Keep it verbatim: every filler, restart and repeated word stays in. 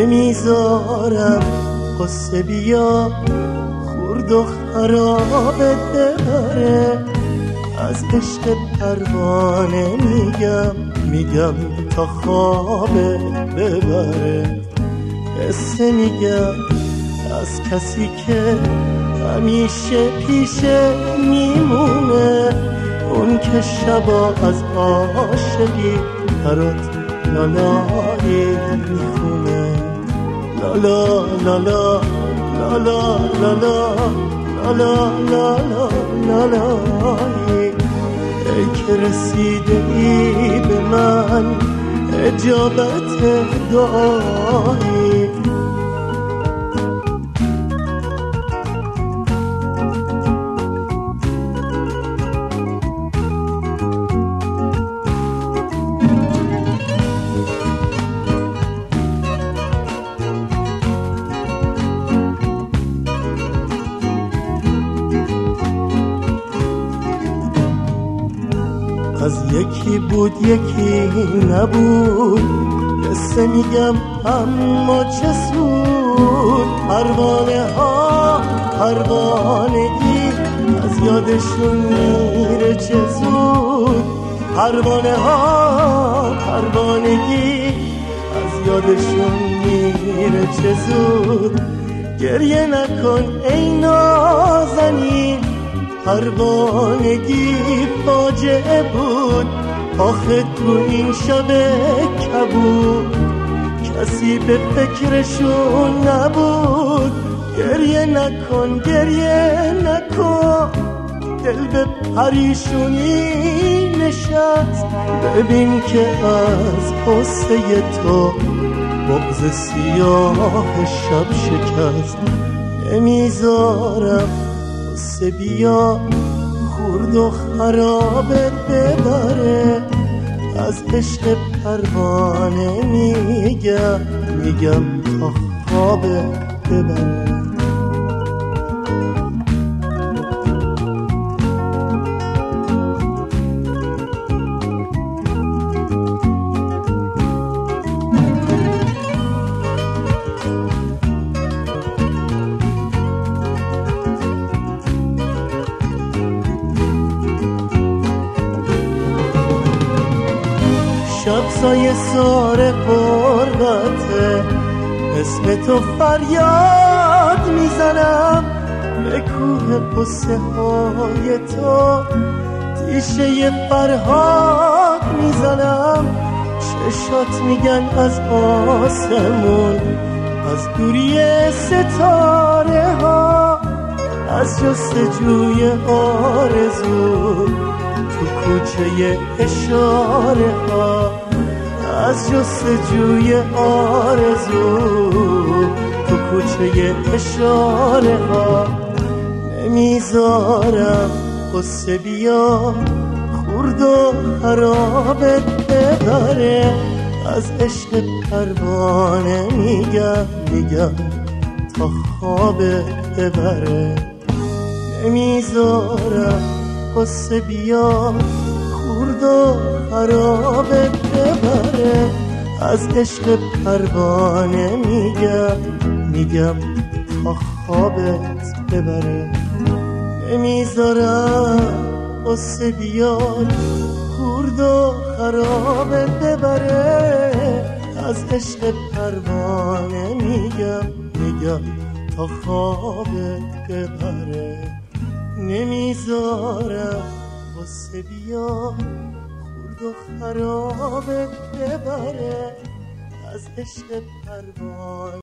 نمیذارم قصه بیا خورد و خرابت ببره. از عشق پروانه میگم میگم تا خوابه ببره. قصه میگم از کسی که همیشه پیشه میمونه، اون که شبا از عاشقی برات لالایی میخونه. لالا لالا لالا لالا لالا لالا لالایی. ای که رسیده ای به من اجابت دعایی. از یکی بود یکی نبود، قصه میگم اما چه سود. پروانه ها پروانگی از یادشون میره چه زود. پروانه ها پروانگی از یادشون میره چه زود. گریه نکن ای نازنین، پروانگی فاجعه بود. آخه تو این شب کبود کسی به فکرشون نبود. گریه نکن گریه نکن، دل به پریشونی نشست. ببین که از قصه تو بغض سیاه شب شکست. نمیذارم قصه بیا خورد و خرابت ببره. از عشق پروانه میگم میگم تا خوابت ببره. شب سایه سار قربته، اسم تو فریاد میزنم. به کوه قصه های تو تیشه فرهاد میزنم. چشات میگن از آسمون، از دوری ستاره ها، از جستجوی آرزو تو کوچه اشاره ها. از جستجوی آرزو تو کوچه اشاره ها. نمیذارم قصه بیا خورد و خرابت ببره. از عشق پروانه میگم میگم تا خوابت ببره. نمیذارم قصه بیا خورد و خرابت ببره. از عشق پروانه میگم میگم تا خوابت ببره. نمیذارم قصه بیاد خورد و خرابت ببره. از عشق پروانه میگم میگم تا خوابت ببره. نمیذارم قصه بیاد خورد و خرابت ببره. از عشق پروانه